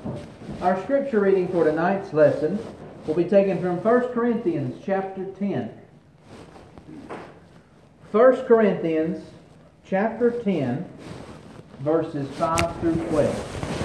Our scripture reading for tonight's lesson will be taken from 1 Corinthians chapter 10. 1 Corinthians chapter 10, verses 5 through 12.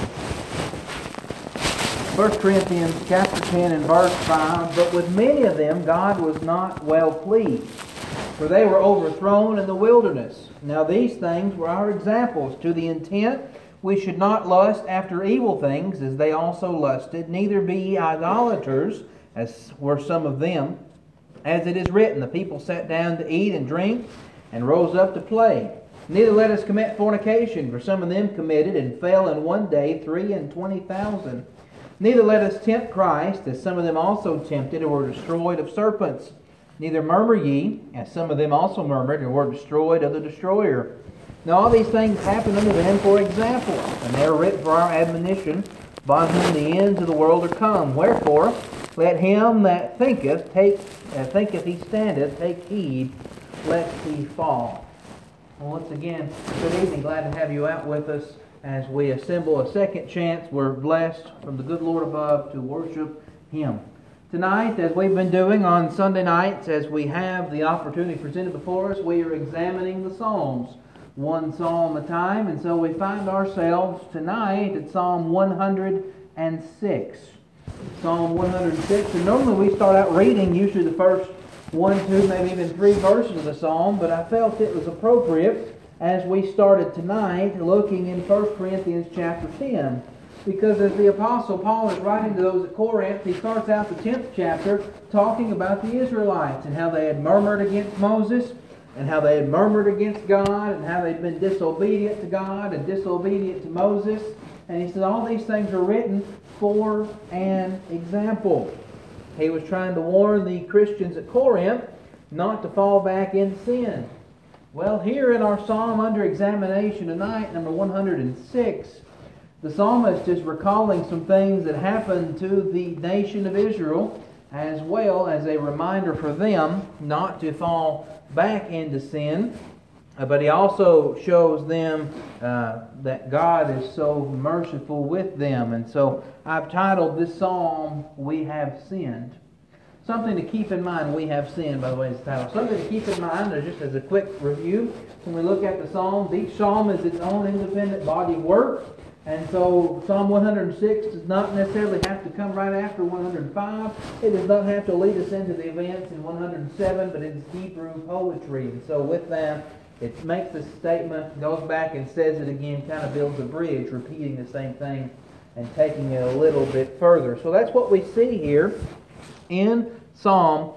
1 Corinthians chapter 10 and verse 5, "But with many of them God was not well pleased, for they were overthrown in the wilderness. Now these things were our examples, to the intent we should not lust after evil things, as they also lusted, neither be ye idolaters, as were some of them. As it is written, the people sat down to eat and drink, and rose up to play. Neither let us commit fornication, for some of them committed, and fell in one day 23,000. Neither let us tempt Christ, as some of them also tempted, and were destroyed of serpents. Neither murmur ye, as some of them also murmured, and were destroyed of the destroyer. Now all these things happen unto them for example, and they are written for our admonition, by whom the ends of the world are come. Wherefore, let him that thinketh he standeth, take heed lest he fall." Well, once again, good evening. Glad to have you out with us as we assemble a second chance. We're blessed from the good Lord above to worship Him. Tonight, as we've been doing on Sunday nights, as we have the opportunity presented before us, we are examining the Psalms, one psalm at a time, and so we find ourselves tonight at Psalm 106. Psalm 106, and normally we start out reading usually the first 1, 2, maybe even 3 verses of the psalm, but I felt it was appropriate as we started tonight looking in 1 Corinthians chapter 10. Because as the Apostle Paul is writing to those at Corinth, he starts out the 10th chapter talking about the Israelites and how they had murmured against Moses, and how they had murmured against God, and how they'd been disobedient to God and disobedient to Moses. And he said all these things are written for an example. He was trying to warn the Christians at Corinth not to fall back in sin. Well, here in our psalm under examination tonight, number 106, the psalmist is recalling some things that happened to the nation of Israel, as well as a reminder for them not to fall back into sin. But he also shows them that God is so merciful with them. And so I've titled this psalm, "We Have Sinned." Something to keep in mind, "We Have Sinned," by the way, is the title. Something to keep in mind, just as a quick review, when we look at the Psalms, each psalm is its own independent body of work. And so Psalm 106 does not necessarily have to come right after 105. It does not have to lead us into the events in 107, but it is Hebrew poetry. And so with that, it makes a statement, goes back and says it again, kind of builds a bridge, repeating the same thing and taking it a little bit further. So that's what we see here in Psalm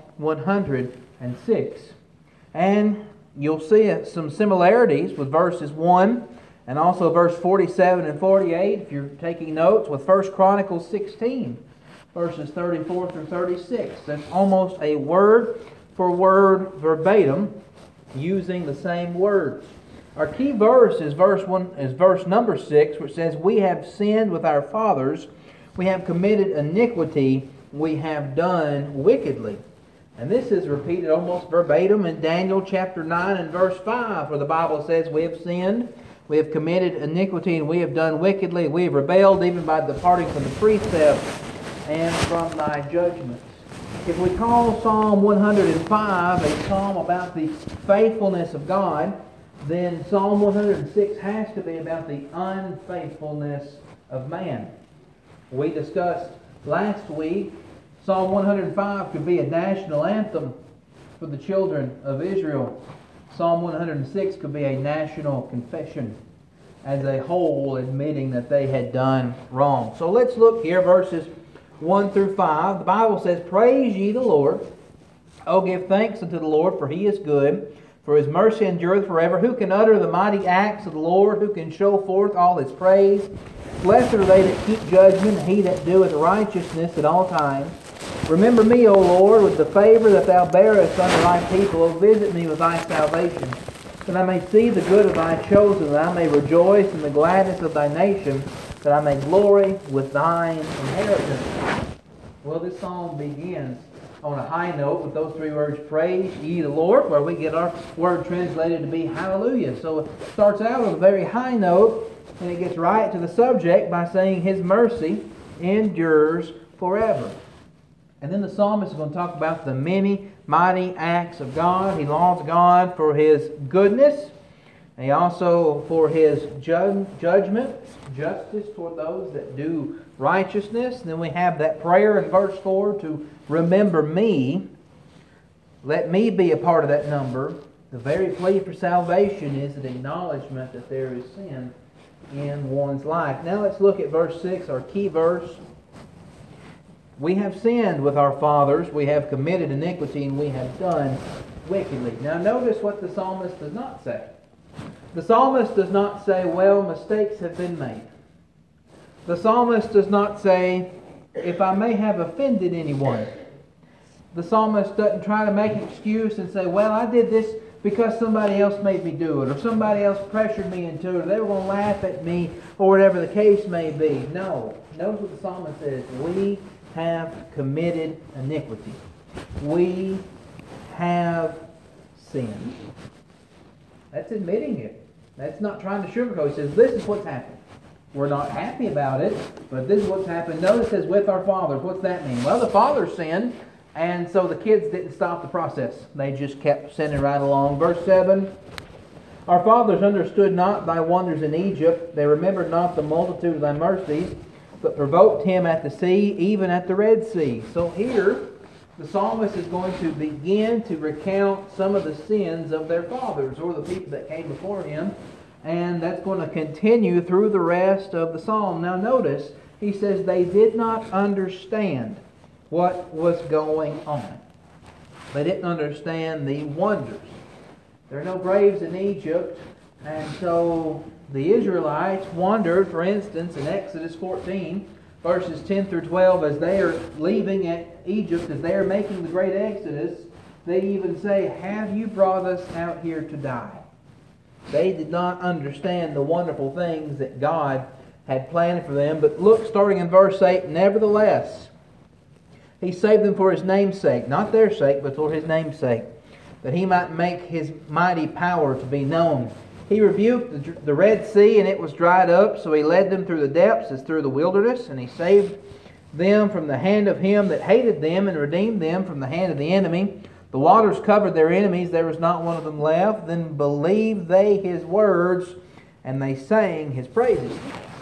106. And you'll see some similarities with verses 1 and also verse 47 and 48, if you're taking notes, with 1 Chronicles 16, verses 34 through 36. That's almost a word-for-word verbatim, using the same words. Our key verse is verse number 6, which says, "We have sinned with our fathers, we have committed iniquity, we have done wickedly." And this is repeated almost verbatim in Daniel chapter 9 and verse 5, where the Bible says, "We have sinned, we have committed iniquity, and we have done wickedly. We have rebelled even by departing from the precepts and from thy judgments." If we call Psalm 105 a psalm about the faithfulness of God, then Psalm 106 has to be about the unfaithfulness of man. We discussed last week, Psalm 105 could be a national anthem for the children of Israel. Psalm 106 could be a national confession as a whole, admitting that they had done wrong. So let's look here, verses 1 through 5. The Bible says, "Praise ye the Lord. O give thanks unto the Lord, for He is good, for His mercy endureth forever. Who can utter the mighty acts of the Lord? Who can show forth all His praise? Blessed are they that keep judgment, and he that doeth righteousness at all times. Remember me, O Lord, with the favor that Thou bearest unto Thy people. O visit me with Thy salvation, that I may see the good of Thy chosen, that I may rejoice in the gladness of Thy nation, that I may glory with Thine inheritance." Well, this psalm begins on a high note with those 3 words, "Praise ye the Lord," where we get our word translated to be hallelujah. So it starts out on a very high note, and it gets right to the subject by saying His mercy endures forever. And then the psalmist is going to talk about the many mighty acts of God. He lauds God for His goodness. And also for His judgment, justice toward those that do righteousness. And then we have that prayer in verse 4 to remember me. Let me be a part of that number. The very plea for salvation is an acknowledgement that there is sin in one's life. Now let's look at verse 6, our key verse. We have sinned with our fathers, we have committed iniquity, and we have done wickedly. Now notice what the psalmist does not say. The psalmist does not say, well, mistakes have been made. The psalmist does not say, if I may have offended anyone. The psalmist doesn't try to make an excuse and say, well, I did this because somebody else made me do it, or somebody else pressured me into it, or they were going to laugh at me, or whatever the case may be. No. Notice what the psalmist says. We have committed iniquity. We have sinned. That's admitting it. That's not trying to sugarcoat. He says, this is what's happened. We're not happy about it, but this is what's happened. Notice it says, with our fathers. What's that mean? Well, the fathers sinned, and so the kids didn't stop the process. They just kept sinning right along. Verse 7, our fathers understood not thy wonders in Egypt. They remembered not the multitude of thy mercies, but provoked him at the sea, even at the Red Sea. So here, the psalmist is going to begin to recount some of the sins of their fathers, or the people that came before him, and that's going to continue through the rest of the psalm. Now notice, he says they did not understand what was going on. They didn't understand the wonders. There are no graves in Egypt, and so the Israelites wandered, for instance, in Exodus 14, verses 10 through 12, as they are leaving at Egypt, as they are making the great Exodus, they even say, have you brought us out here to die? They did not understand the wonderful things that God had planned for them. But look, starting in verse 8, nevertheless, He saved them for His name's sake, not their sake, but for His name's sake, that He might make His mighty power to be known. He rebuked the Red Sea, and it was dried up, so He led them through the depths as through the wilderness, and He saved them from the hand of him that hated them, and redeemed them from the hand of the enemy. The waters covered their enemies, there was not one of them left. Then believed they His words, and they sang His praises.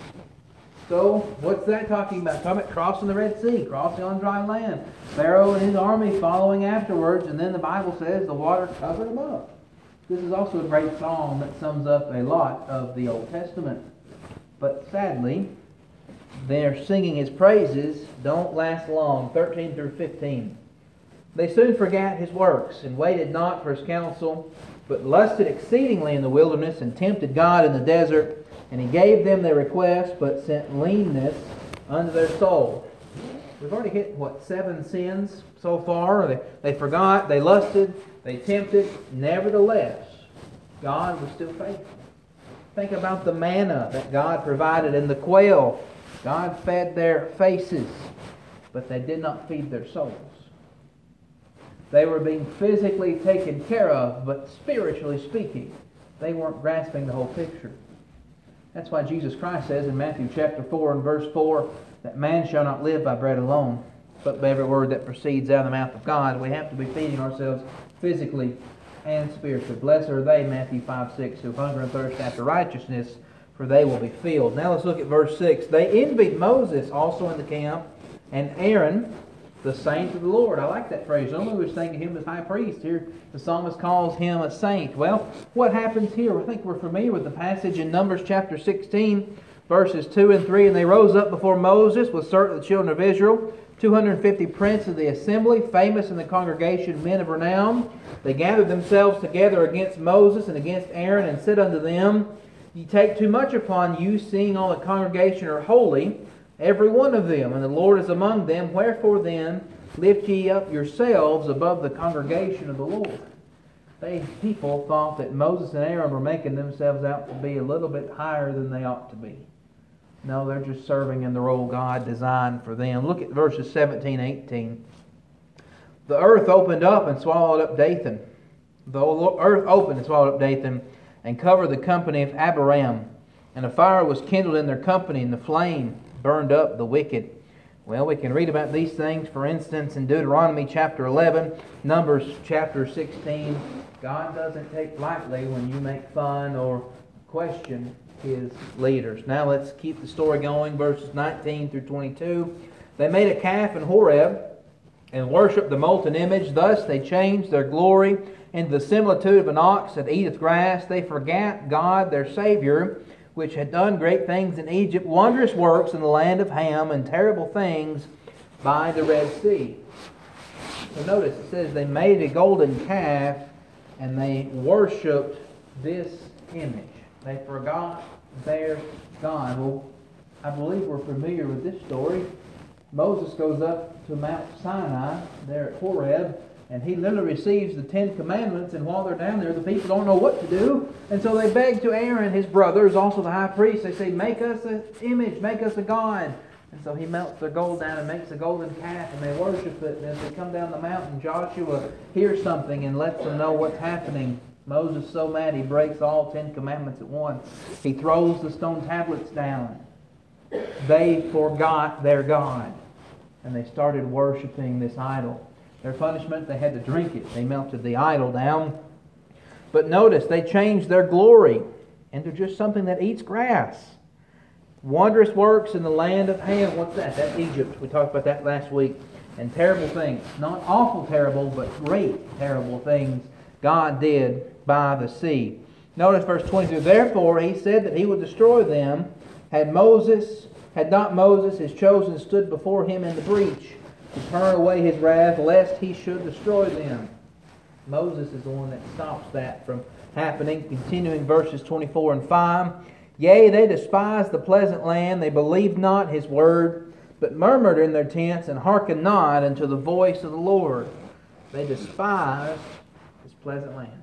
So, what's that talking about? Talking about crossing the Red Sea, crossing on dry land. Pharaoh and his army following afterwards, and then the Bible says the water covered them up. This is also a great psalm that sums up a lot of the Old Testament. But sadly, their singing His praises don't last long. 13 through 15. They soon forgot His works, and waited not for His counsel, but lusted exceedingly in the wilderness, and tempted God in the desert. And He gave them their request, but sent leanness unto their soul. We've already hit, 7 sins so far? They forgot, they lusted, they tempted. Nevertheless, God was still faithful. Think about the manna that God provided and the quail. God fed their faces, but they did not feed their souls. They were being physically taken care of, but spiritually speaking, they weren't grasping the whole picture. That's why Jesus Christ says in Matthew chapter 4 and verse 4 that man shall not live by bread alone, but by every word that proceeds out of the mouth of God. We have to be feeding ourselves physically and spiritually. Blessed are they, Matthew 5:6, who hunger and thirst after righteousness, for they will be filled. Now let's look at verse 6. They envied Moses also in the camp, and Aaron, the saint of the Lord. I like that phrase. Normally we was thinking him as high priest. Here the psalmist calls him a saint. Well, what happens here? I think we're familiar with the passage in Numbers chapter 16, verses 2 and 3. And they rose up before Moses with certain of the children of Israel, 250 princes of the assembly, famous in the congregation, men of renown. They gathered themselves together against Moses and against Aaron, and said unto them, Ye take too much upon you, seeing all the congregation are holy, every one of them, and the Lord is among them. Wherefore then lift ye up yourselves above the congregation of the Lord. They people thought that Moses and Aaron were making themselves out to be a little bit higher than they ought to be. No, they're just serving in the role God designed for them. Look at verses 17 and 18. The earth opened up and swallowed up Dathan. The earth opened and swallowed up Dathan, and covered the company of Abiram. And a fire was kindled in their company, and the flame burned up the wicked. Well, we can read about these things, for instance, in Deuteronomy chapter 11, Numbers chapter 16. God doesn't take lightly when you make fun or question His leaders. Now let's keep the story going, verses 19 through 22. They made a calf in Horeb and worshipped the molten image. Thus they changed their glory into the similitude of an ox that eateth grass. They forgat God their Savior, which had done great things in Egypt, wondrous works in the land of Ham, and terrible things by the Red Sea. So notice it says they made a golden calf and they worshipped this image. They forgot their God. Well, I believe we're familiar with this story. Moses goes up to Mount Sinai there at Horeb, and he literally receives the 10 Commandments, and while they're down there, the people don't know what to do. And so they beg to Aaron, his brothers, also the high priest. They say, make us an image, make us a god. And so he melts their gold down and makes a golden calf, and they worship it. And as they come down the mountain, Joshua hears something and lets them know what's happening. Moses is so mad he breaks all 10 Commandments at once. He throws the stone tablets down. They forgot their God, and they started worshiping this idol. Their punishment, they had to drink it. They melted the idol down. But notice, they changed their glory into just something that eats grass. Wondrous works in the land of Ham. What's that? That's Egypt. We talked about that last week. And terrible things. Not awful terrible, but great terrible things God did by the sea. Notice verse 22. Therefore he said that he would destroy them, had not Moses, his chosen, stood before him in the breach, to turn away his wrath, lest he should destroy them. Moses is the one that stops that from happening. Continuing verses 24 and 5. Yea, they despised the pleasant land. They believed not his word, but murmured in their tents, and hearkened not unto the voice of the Lord. They despised his pleasant land.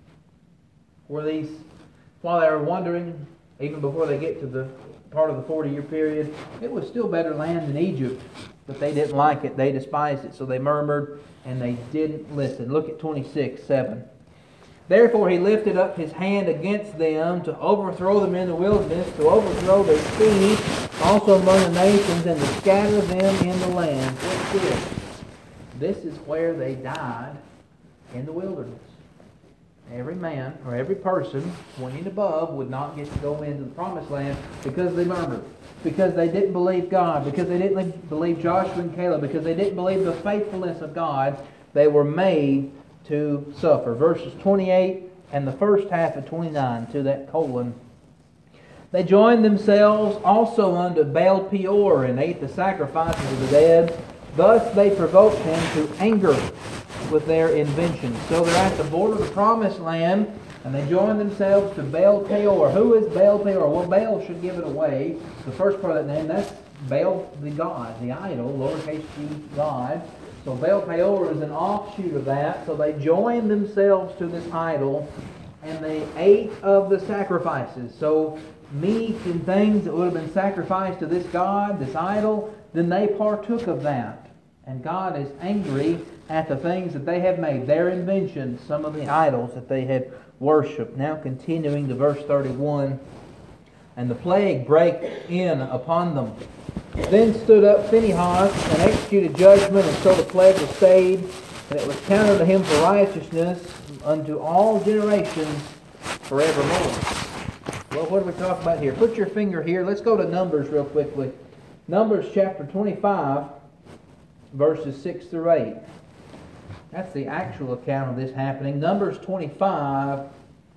While they were wandering, even before they get to the part of the 40-year period, it was still better land than Egypt. But they didn't like it. They despised it. So they murmured and they didn't listen. Look at 26:7. Therefore he lifted up his hand against them to overthrow them in the wilderness, to overthrow their seed also among the nations, and to scatter them in the land. What's this? This is where they died, in the wilderness. Every man or every person 20 and above would not get to go into the promised land because they murmured, because they didn't believe God, because they didn't believe Joshua and Caleb, because they didn't believe the faithfulness of God. They were made to suffer. Verses 28 and the first half of 29 to that colon. They joined themselves also unto Baal Peor, and ate the sacrifices of the dead. Thus they provoked him to anger with their inventions. So they're at the border of the promised land, and they join themselves to Baal Peor. Who is Baal Peor? Well, Baal should give it away. The first part of that name, that's Baal the god, the idol, lowercase g, God. So Baal Peor is an offshoot of that. So they joined themselves to this idol, and they ate of the sacrifices. So meat and things that would have been sacrificed to this god, this idol, then they partook of that. And God is angry at the things that they have made, their inventions, some of the idols that they had worshipped. Now continuing to verse 31. And the plague brake in upon them. Then stood up Phinehas and executed judgment, and so the plague was stayed, and it was counted to him for righteousness unto all generations forevermore. Well, what do we talk about here? Put your finger here. Let's go to Numbers real quickly. Numbers chapter 25, verses 6 through 8. That's the actual account of this happening. Numbers 25.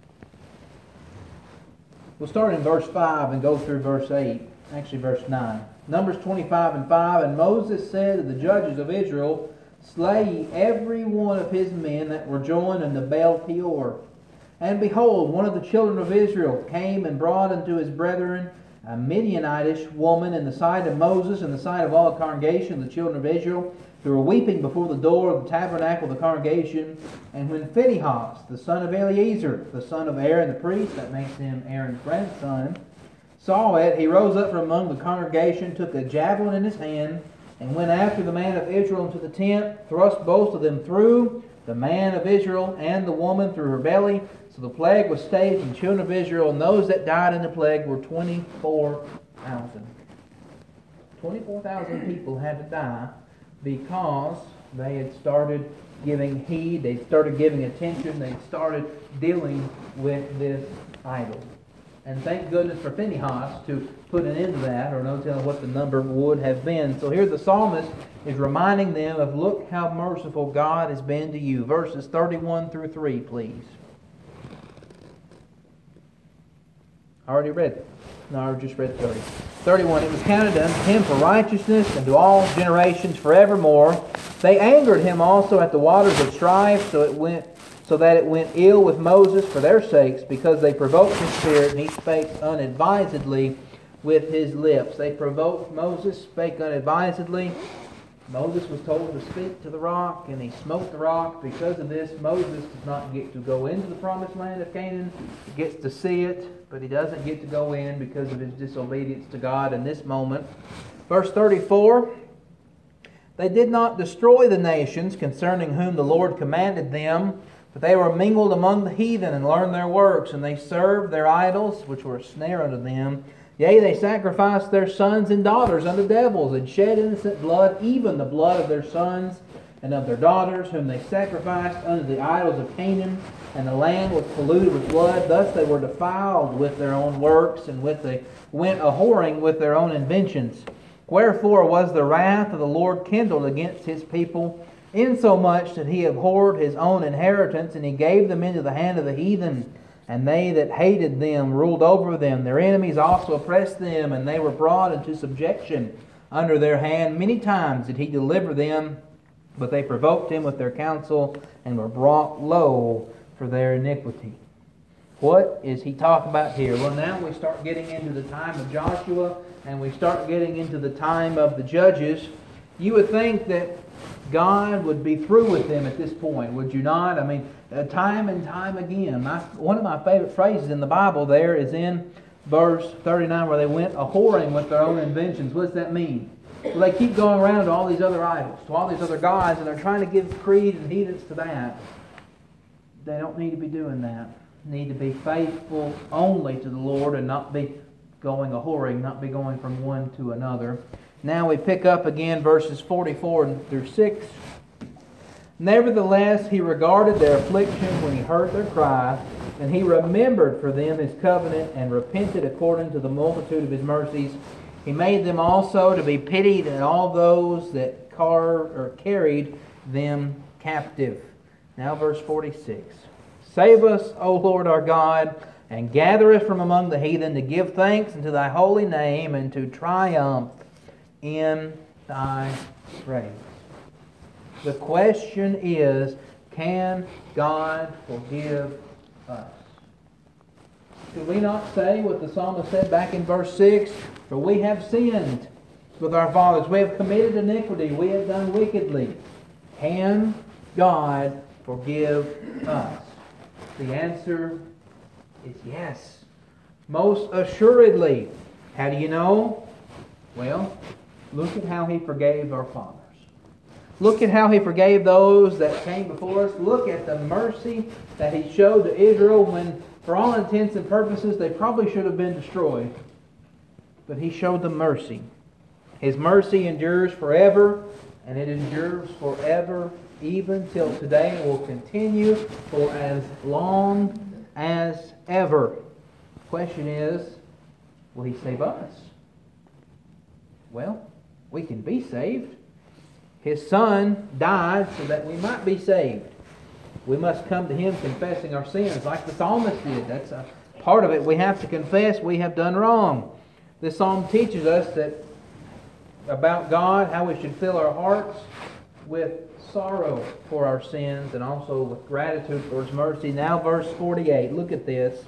We'll start in verse 5 and go through verse 8. Actually, verse 9. Numbers 25 and 5. And Moses said to the judges of Israel, Slay ye every one of his men that were joined unto Baal Peor. And behold, one of the children of Israel came and brought unto his brethren a Midianitish woman in the sight of Moses, in the sight of all the congregation, the children of Israel, who were weeping before the door of the tabernacle of the congregation. And when Phinehas, the son of Eleazar, the son of Aaron the priest, that makes him Aaron's grandson, saw it, he rose up from among the congregation, took a javelin in his hand, and went after the man of Israel into the tent, thrust both of them through, the man of Israel and the woman through her belly, So the plague was stayed from the children of Israel, and those that died in the plague were 24,000. 24,000 people had to die because they had started giving heed, they started giving attention, they started dealing with this idol. And thank goodness for Phinehas to put an end to that, or no telling what the number would have been. So here the psalmist is reminding them of, look how merciful God has been to you. Verses 31 through 3, please. I already read it. No, I just read 30. 31, it was counted unto him for righteousness, and to all generations forevermore. They angered him also at the waters of strife, so that it went ill with Moses for their sakes, because they provoked his spirit, and he spake unadvisedly with his lips. They provoked Moses, spake unadvisedly. Moses was told to speak to the rock, and he smote the rock. Because of this, Moses does not get to go into the promised land of Canaan. He gets to see it, but he doesn't get to go in because of his disobedience to God in this moment. Verse 34, they did not destroy the nations concerning whom the Lord commanded them, but they were mingled among the heathen and learned their works, and they served their idols, which were a snare unto them. Yea, they sacrificed their sons and daughters unto devils, and shed innocent blood, even the blood of their sons and of their daughters, whom they sacrificed unto the idols of Canaan, and the land was polluted with blood. Thus they were defiled with their own works, and went a-whoring with their own inventions. Wherefore was the wrath of the Lord kindled against his people, insomuch that he abhorred his own inheritance, and he gave them into the hand of the heathen. And they that hated them ruled over them. Their enemies also oppressed them, and they were brought into subjection under their hand. Many times did he deliver them, but they provoked him with their counsel, and were brought low for their iniquity. What is he talking about here? Well, now we start getting into the time of Joshua, and we start getting into the time of the judges. You would think that God would be through with them at this point, would you not? I mean, time and time again. One of my favorite phrases in the Bible there is in verse 39, where they went a-whoring with their own inventions. What does that mean? Well, they keep going around to all these other idols, to all these other gods, and they're trying to give creed and heedance to that. They don't need to be doing that. They need to be faithful only to the Lord, and not be going a-whoring, not be going from one to another. Now we pick up again verses 44 through 6. Nevertheless, he regarded their affliction when he heard their cry, and he remembered for them his covenant, and repented according to the multitude of his mercies. He made them also to be pitied, and all those that carried them captive. Now verse 46. Save us, O Lord our God, and gather us from among the heathen, to give thanks unto thy holy name, and to triumph in thy praise. The question is, can God forgive us? Should we not say what the psalmist said back in verse 6? For we have sinned with our fathers. We have committed iniquity. We have done wickedly. Can God forgive us? The answer is yes. Most assuredly. How do you know? Well, look at how he forgave our fathers. Look at how he forgave those that came before us. Look at the mercy that he showed to Israel when, for all intents and purposes, they probably should have been destroyed. But he showed them mercy. His mercy endures forever, and it endures forever even till today, and will continue for as long as ever. The question is, will he save us? Well, we can be saved. His Son died so that we might be saved. We must come to him confessing our sins like the psalmist did. That's a part of it. We have to confess we have done wrong. This psalm teaches us that about God, how we should fill our hearts with sorrow for our sins and also with gratitude for his mercy. Now verse 48, look at this.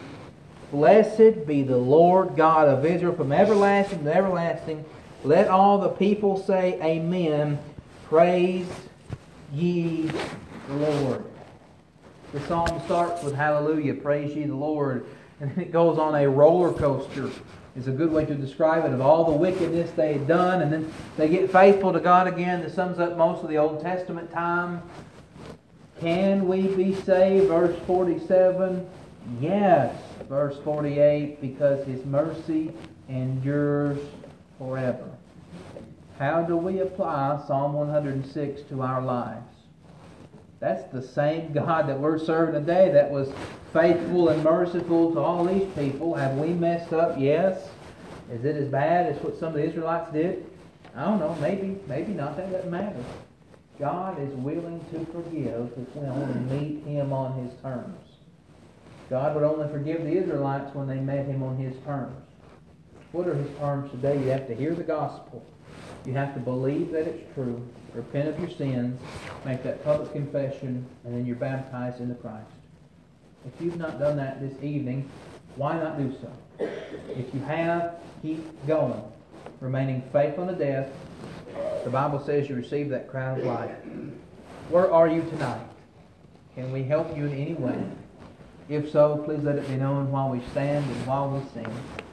Blessed be the Lord God of Israel from everlasting to everlasting. Let all the people say amen. Praise ye the Lord. The psalm starts with hallelujah, praise ye the Lord. And then it goes on a roller coaster. Is a good way to describe it, of all the wickedness they had done, and then they get faithful to God again. That sums up most of the Old Testament time. Can we be saved? Verse 47. Yes. Verse 48. Because His mercy endures forever. How do we apply Psalm 106 to our lives? That's the same God that we're serving today that was faithful and merciful to all these people. Have we messed up? Yes. Is it as bad as what some of the Israelites did? I don't know. Maybe not. That doesn't matter. God is willing to forgive if we only meet Him on His terms. God would only forgive the Israelites when they met Him on His terms. What are His terms today? You have to hear the gospel. You have to believe that it's true, repent of your sins, make that public confession, and then you're baptized into Christ. If you've not done that this evening, why not do so? If you have, keep going, remaining faithful unto death. The Bible says you receive that crown of life. Where are you tonight? Can we help you in any way? If so, please let it be known while we stand and while we sing.